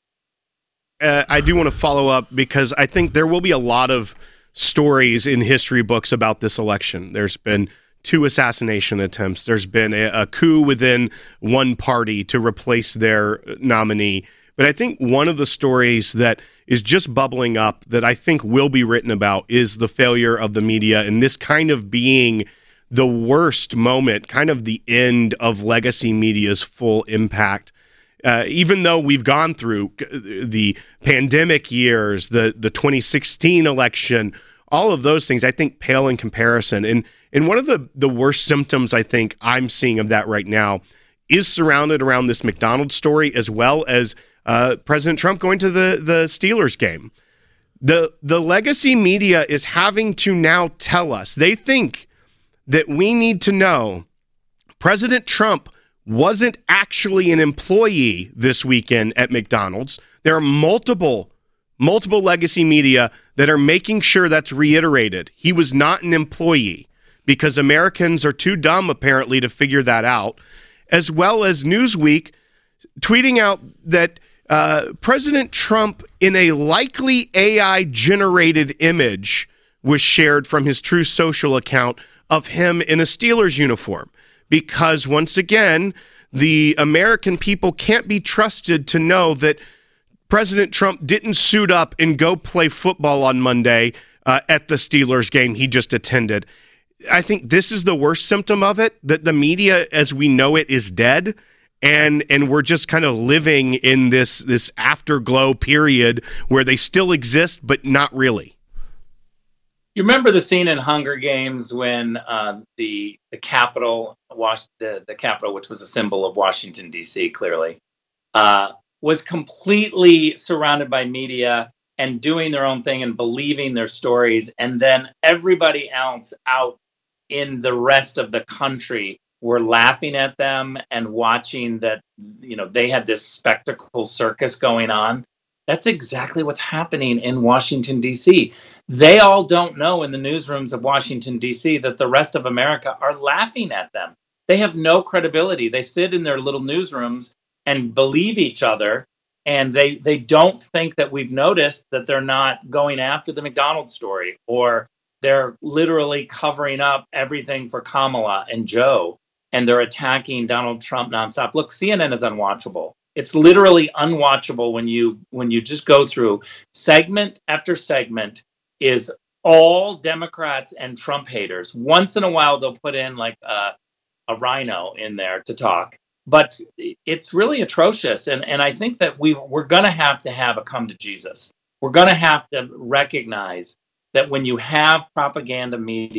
I do want to follow up because I think there will be a lot of stories in history books about this election. There's been 2 assassination attempts. There's been a coup within one party to replace their nominee. But I think one of the stories that is just bubbling up that I think will be written about is the failure of the media and this kind of being the worst moment, kind of the end of legacy media's full impact. Even though we've gone through the pandemic years, the 2016 election, all of those things, I think pale in comparison. And one of the worst symptoms I think I'm seeing of that right now is surrounded around this McDonald's story, as well as President Trump going to the Steelers game. The legacy media is having to now tell us, they think that we need to know President Trump wasn't actually an employee this weekend at McDonald's. There are multiple legacy media that are making sure that's reiterated. He was not an employee because Americans are too dumb, apparently, to figure that out, as well as Newsweek tweeting out that President Trump, in a likely AI-generated image, was shared from his Truth Social account of him in a Steelers uniform. Because, once again, the American people can't be trusted to know that President Trump didn't suit up and go play football on Monday at the Steelers game he just attended. I think this is the worst symptom of it, that the media as we know it is dead. And we're just kind of living in this afterglow period where they still exist, but not really. You remember the scene in Hunger Games when the Capitol, the Capitol, which was a symbol of Washington, D.C., clearly, was completely surrounded by media and doing their own thing and believing their stories. And then everybody else out in the rest of the country were laughing at them and watching that, they had this spectacle circus going on. That's exactly what's happening in Washington, D.C. They all don't know in the newsrooms of Washington, D.C. that the rest of America are laughing at them. They have no credibility. They sit in their little newsrooms and believe each other, and they don't think that we've noticed that they're not going after the McDonald's story, or they're literally covering up everything for Kamala and Joe, and they're attacking Donald Trump nonstop. Look, CNN is unwatchable. It's literally unwatchable when you just go through segment after segment is all Democrats and Trump haters. Once in a while, they'll put in like a rhino in there to talk, but it's really atrocious. And I think that we're going to have a come to Jesus. We're going to have to recognize that when you have propaganda media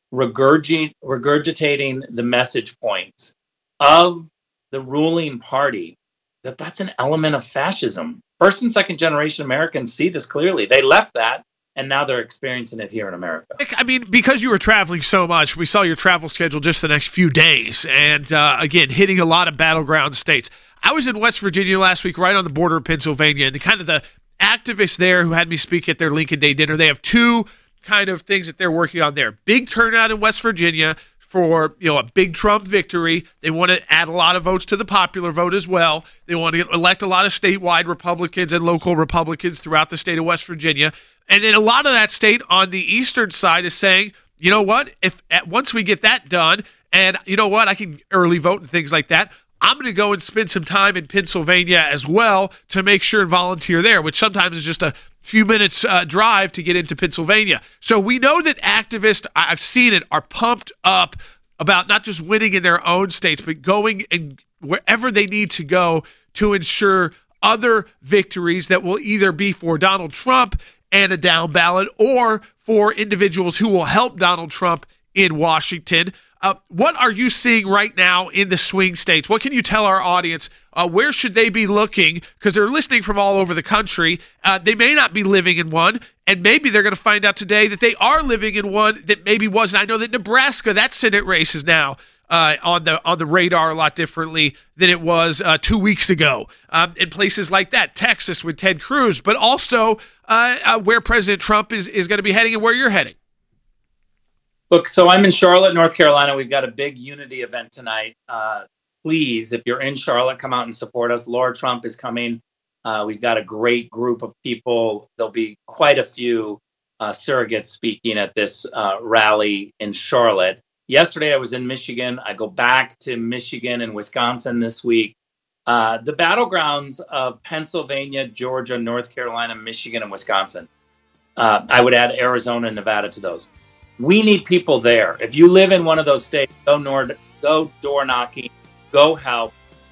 regurgitating the message points of the ruling party, that's an element of fascism. First and second generation Americans see this clearly. They left that, and now they're experiencing it here in America. I mean, because you were traveling so much, we saw your travel schedule just the next few days, and again, hitting a lot of battleground states. I was in West Virginia last week, right on the border of Pennsylvania, and kind of the activists there who had me speak at their Lincoln Day dinner, they have two kind of things that they're working on there. Big turnout in West Virginia for, a big Trump victory. They want to add a lot of votes to the popular vote as well. They want to elect a lot of statewide Republicans and local Republicans throughout the state of West Virginia. And then a lot of that state on the eastern side is saying, you know what, once we get that done, and you know what, I can early vote and things like that, I'm going to go and spend some time in Pennsylvania as well to make sure and volunteer there, which sometimes is just a few minutes drive to get into Pennsylvania. So we know that activists, I've seen it, are pumped up about not just winning in their own states, but going and wherever they need to go to ensure other victories that will either be for Donald Trump and a down ballot or for individuals who will help Donald Trump in Washington. What are you seeing right now in the swing states? What can you tell our audience? Where should they be looking? Because they're listening from all over the country. They may not be living in one, and maybe they're going to find out today that they are living in one that maybe wasn't. I know that Nebraska, that Senate race is now on the radar a lot differently than it was 2 weeks ago. In places like that, Texas with Ted Cruz, but also where President Trump is going to be heading and where you're heading. Look, so I'm in Charlotte, North Carolina. We've got a big unity event tonight. Please, if you're in Charlotte, come out and support us. Laura Trump is coming. We've got a great group of people. There'll be quite a few surrogates speaking at this rally in Charlotte. Yesterday, I was in Michigan. I go back to Michigan and Wisconsin this week. The battlegrounds of Pennsylvania, Georgia, North Carolina, Michigan, and Wisconsin. I would add Arizona and Nevada to those. We need people there. If you live in one of those states, go door knocking, go help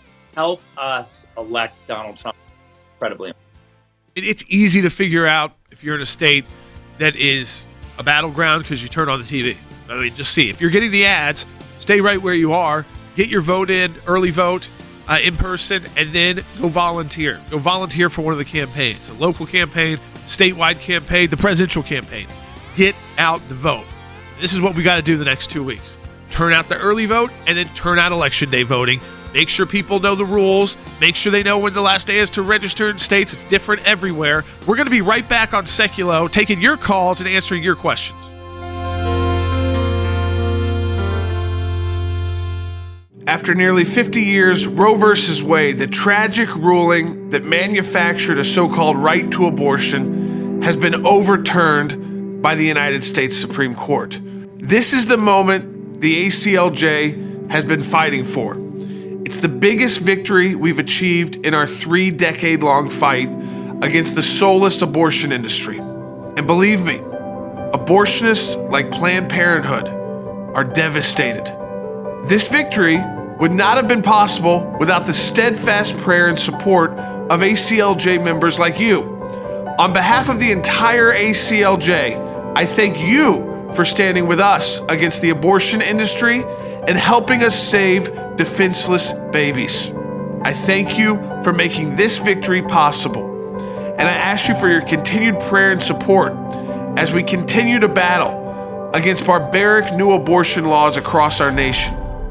us elect Donald Trump. Incredibly. It's easy to figure out if you're in a state that is a battleground because you turn on the TV. I mean, just see. If you're getting the ads, stay right where you are, get your vote in, early vote, in person, and then go volunteer. Go volunteer for one of the campaigns, a local campaign, statewide campaign, the presidential campaign. Get out the vote. This is what we got to do the next 2 weeks. Turn out the early vote and then turn out election day voting. Make sure people know the rules. Make sure they know when the last day is to register in states. It's different everywhere. We're going to be right back on Seculo, taking your calls and answering your questions. After nearly 50 years, Roe v. Wade, the tragic ruling that manufactured a so-called right to abortion, has been overturned by the United States Supreme Court. This is the moment the ACLJ has been fighting for. It's the biggest victory we've achieved in our 3-decade-long fight against the soulless abortion industry. And believe me, abortionists like Planned Parenthood are devastated. This victory would not have been possible without the steadfast prayer and support of ACLJ members like you. On behalf of the entire ACLJ, I thank you for standing with us against the abortion industry and helping us save defenseless babies. I thank you for making this victory possible. And I ask you for your continued prayer and support as we continue to battle against barbaric new abortion laws across our nation.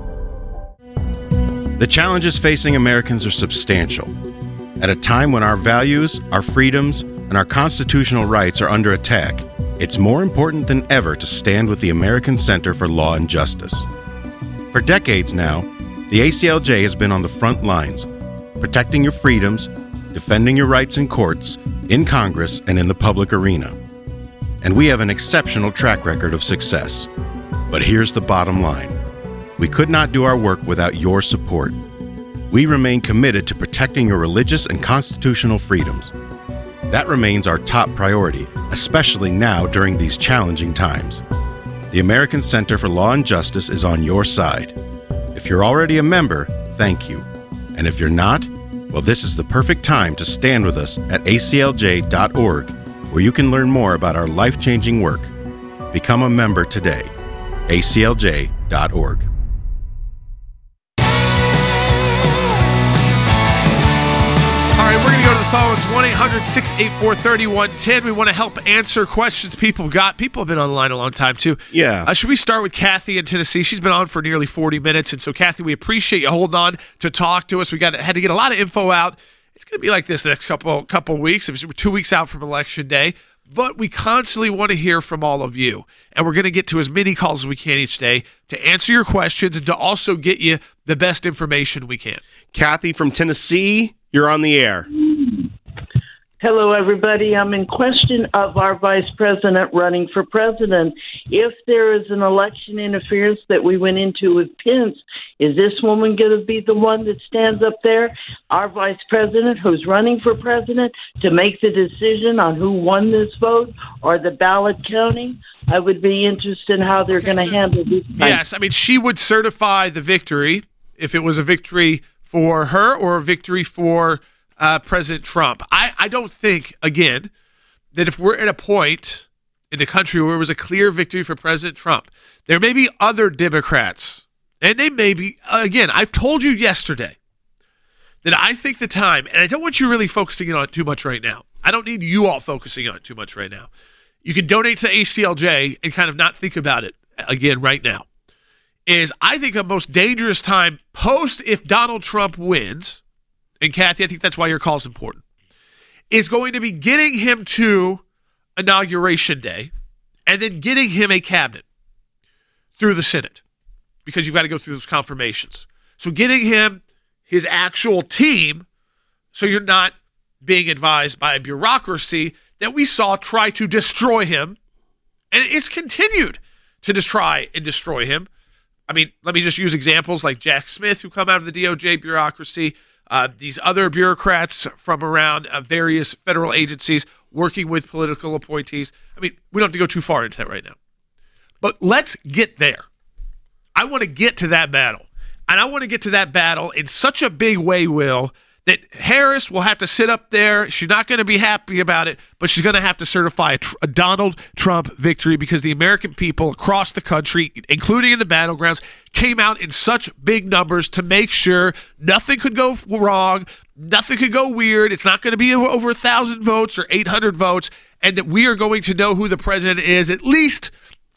The challenges facing Americans are substantial. At a time when our values, our freedoms, and our constitutional rights are under attack, it's more important than ever to stand with the American Center for Law and Justice. For decades now, the ACLJ has been on the front lines, protecting your freedoms, defending your rights in courts, in Congress, and in the public arena. And we have an exceptional track record of success. But here's the bottom line. We could not do our work without your support. We remain committed to protecting your religious and constitutional freedoms. That remains our top priority, especially now during these challenging times. The American Center for Law and Justice is on your side. If you're already a member, thank you. And if you're not, well, this is the perfect time to stand with us at aclj.org, where you can learn more about our life-changing work. Become a member today. aclj.org. All right, we're going to go to the phones, 1-800-684-3110. We want to help answer questions people got. People have been on the line a long time, too. Yeah. Should we start with Kathy in Tennessee? She's been on for nearly 40 minutes. And so, Kathy, we appreciate you holding on to talk to us. We had to get a lot of info out. It's going to be like this the next couple weeks. We're 2 weeks out from Election Day. But we constantly want to hear from all of you. And we're going to get to as many calls as we can each day to answer your questions and to also get you the best information we can. Kathy from Tennessee, you're on the air. Hello, everybody. I'm in question of our vice president running for president. If there is an election interference that we went into with Pence, is this woman going to be the one that stands up there, our vice president who's running for president, to make the decision on who won this vote or the ballot counting? I would be interested in how they're going to handle this. Yes, I mean, she would certify the victory if it was a victory for her or a victory for President Trump. I don't think, again, that if we're at a point in the country where it was a clear victory for President Trump, there may be other Democrats, and they may be, again, I've told you yesterday that I think the time, and I don't want you really focusing on it too much right now. I don't need you all focusing on it too much right now. You can donate to the ACLJ and kind of not think about it again right now. Is I think a most dangerous time post if Donald Trump wins, and Kathy, I think that's why your call is important, is going to be getting him to Inauguration Day and then getting him a cabinet through the Senate, because you've got to go through those confirmations. So getting him his actual team so you're not being advised by a bureaucracy that we saw try to destroy him, and it's continued to try and destroy him. I mean, let me just use examples like Jack Smith, who come out of the DOJ bureaucracy, these other bureaucrats from around various federal agencies working with political appointees. I mean, we don't have to go too far into that right now. But let's get there. I want to get to that battle. And I want to get to that battle in such a big way, Will, that Harris will have to sit up there. She's not going to be happy about it, but she's going to have to certify a Donald Trump victory because the American people across the country, including in the battlegrounds, came out in such big numbers to make sure nothing could go wrong, nothing could go weird. It's not going to be over 1,000 votes or 800 votes, and that we are going to know who the president is at least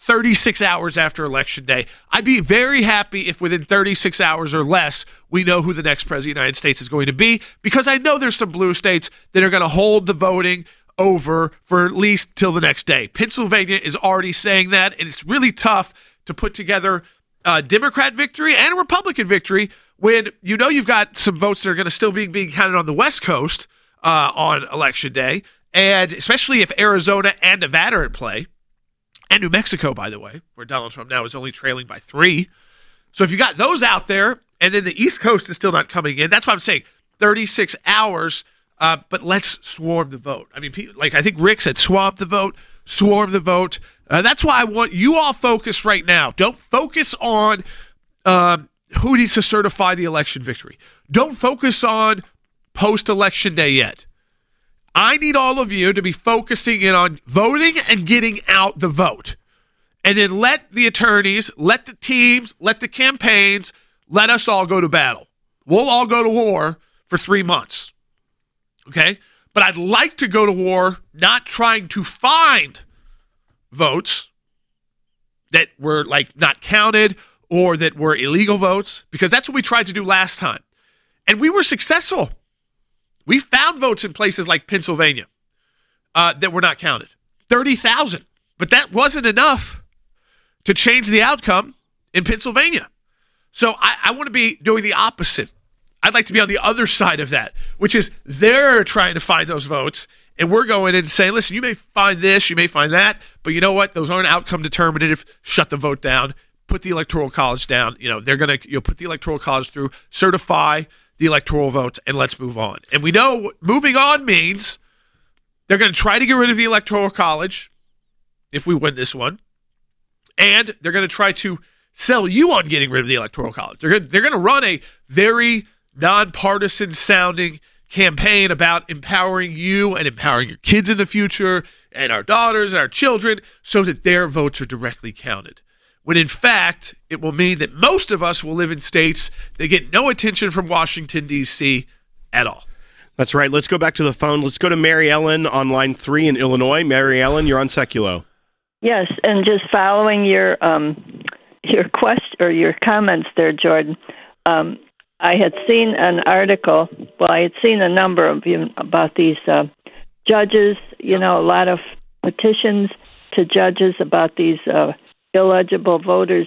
36 hours after Election Day. I'd be very happy if within 36 hours or less, we know who the next president of the United States is going to be, because I know there's some blue states that are going to hold the voting over for at least till the next day. Pennsylvania is already saying that, and it's really tough to put together a Democrat victory and a Republican victory when you know you've got some votes that are going to still be being counted on the West Coast on Election Day, and especially if Arizona and Nevada are in play. And New Mexico, by the way, where Donald Trump now is only trailing by 3. So if you got those out there, and then the East Coast is still not coming in, that's why I'm saying 36 hours, but let's swarm the vote. I mean, like I think Rick said, swarm the vote. That's why I want you all focused right now. Don't focus on who needs to certify the election victory. Don't focus on post-election day yet. I need all of you to be focusing in on voting and getting out the vote. And then let the attorneys, let the teams, let the campaigns, let us all go to battle. We'll all go to war for 3 months. Okay? But I'd like to go to war not trying to find votes that were like not counted or that were illegal votes, because that's what we tried to do last time. And we were successful. We found votes in places like Pennsylvania that were not counted. 30,000. But that wasn't enough to change the outcome in Pennsylvania. So I want to be doing the opposite. I'd like to be on the other side of that, which is they're trying to find those votes, and we're going in and saying, listen, you may find this, you may find that, but you know what? Those aren't outcome determinative. Shut the vote down. Put the Electoral College down. You know, they're going to put the Electoral College through, certify the electoral votes, and let's move on. And we know what moving on means they're going to try to get rid of the Electoral College if we win this one, and they're going to try to sell you on getting rid of the Electoral College. They're going to run a very nonpartisan sounding campaign about empowering you and empowering your kids in the future and our daughters and our children so that their votes are directly counted. when in fact it will mean that most of us will live in states that get no attention from Washington, D.C. at all. That's right. Let's go back to the phone. Let's go to Mary Ellen on line 3 in Illinois. Mary Ellen, you're on Seculo. Yes, and just following your question or your comments there, Jordan. I had seen an article. Well, I had seen a number of about these judges. A lot of petitions to judges about these illegible voters.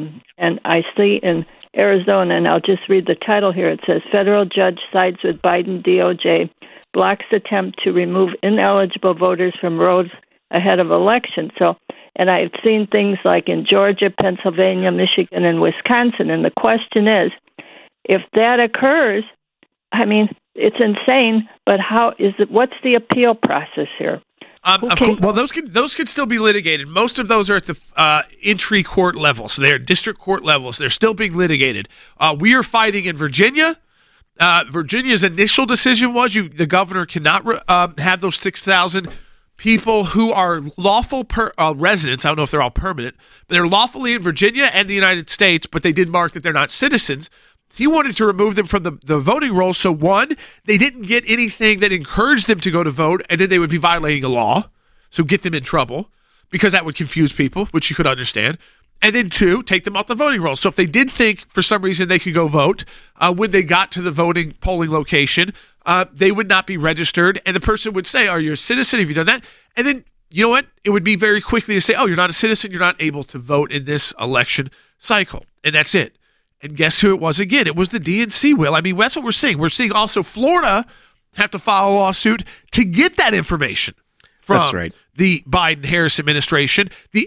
And I see in Arizona, and I'll just read the title here. It says, "Federal Judge Sides with Biden DOJ, Blocks Attempt to Remove Ineligible Voters from Rolls Ahead of Election." So, and I've seen things like in Georgia, Pennsylvania, Michigan, and Wisconsin. And the question is, if that occurs, I mean, it's insane, but how is it? What's the appeal process here? Well, those could still be litigated. Most of those are at the entry court level, so they're district court levels. They're still being litigated. We are fighting in Virginia. Virginia's initial decision was the governor cannot have those 6,000 people who are lawful residents. I don't know if they're all permanent, but they're lawfully in Virginia and the United States, but they did mark that they're not citizens. He wanted to remove them from the voting rolls. So one, they didn't get anything that encouraged them to go to vote, and then they would be violating a law. So get them in trouble because that would confuse people, which you could understand. And then two, take them off the voting rolls. So if they did think for some reason they could go vote, when they got to the polling location, they would not be registered. And the person would say, "Are you a citizen? Have you done that?" And then, you know what? It would be very quickly to say, "Oh, you're not a citizen. You're not able to vote in this election cycle." And that's it. And guess who it was again? It was the DNC, Will. I mean, that's what we're seeing. We're seeing also Florida have to file a lawsuit to get that information from the Biden-Harris administration. The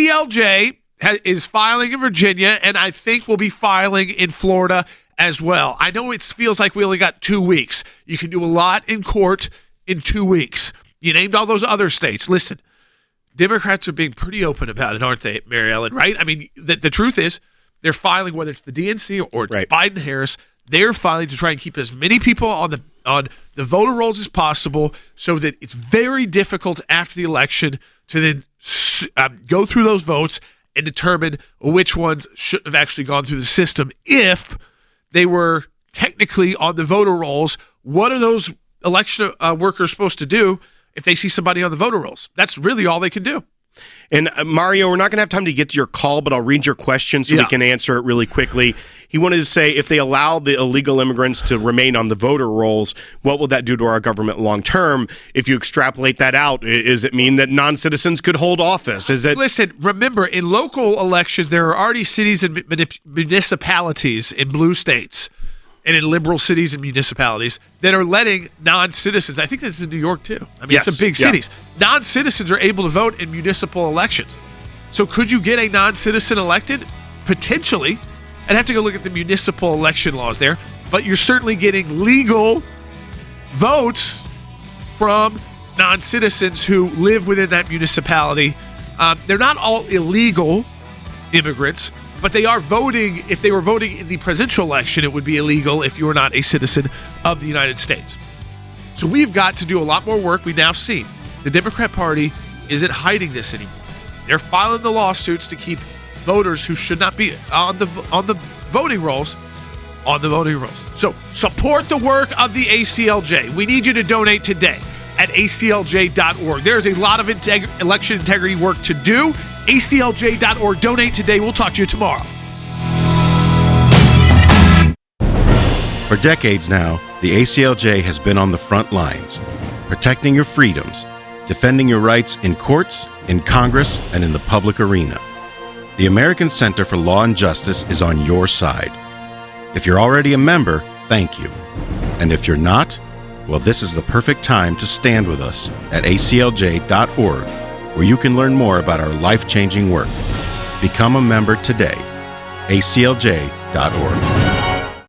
ACLJ is filing in Virginia, and I think will be filing in Florida as well. I know it feels like we only got 2 weeks. You can do a lot in court in 2 weeks. You named all those other states. Listen, Democrats are being pretty open about it, aren't they, Mary Ellen, right? I mean, the truth is, they're filing, whether it's the DNC or Biden-Harris, they're filing to try and keep as many people on the voter rolls as possible so that it's very difficult after the election to then go through those votes and determine which ones should have actually gone through the system if they were technically on the voter rolls. What are those election workers supposed to do if they see somebody on the voter rolls? That's really all they can do. And Mario, we're not going to have time to get to your call, but I'll read your question so we can answer it really quickly. He wanted to say, if they allow the illegal immigrants to remain on the voter rolls, what will that do to our government long term? If you extrapolate that out, does it mean that non-citizens could hold office? Listen, remember, in local elections, there are already cities and municipalities in blue states and in liberal cities and municipalities that are letting non-citizens, I think this is in New York too. I mean, it's the big cities. Non-citizens are able to vote in municipal elections. So could you get a non-citizen elected? Potentially. I'd have to go look at the municipal election laws there. But you're certainly getting legal votes from non-citizens who live within that municipality. They're not all illegal immigrants, but they are voting. If they were voting in the presidential election, it would be illegal if you were not a citizen of the United States. So we've got to do a lot more work. We've now seen the Democrat Party isn't hiding this anymore. They're filing the lawsuits to keep voters who should not be on the voting rolls on the voting rolls. So support the work of the ACLJ. We need you to donate today at aclj.org. There's a lot of election integrity work to do. aclj.org. Donate today. We'll talk to you tomorrow. For decades now, the ACLJ has been on the front lines, protecting your freedoms, defending your rights in courts, in Congress, and in the public arena. The American Center for Law and Justice is on your side. If you're already a member, thank you. And if you're not, well, this is the perfect time to stand with us at aclj.org, where you can learn more about our life-changing work. Become a member today. aclj.org.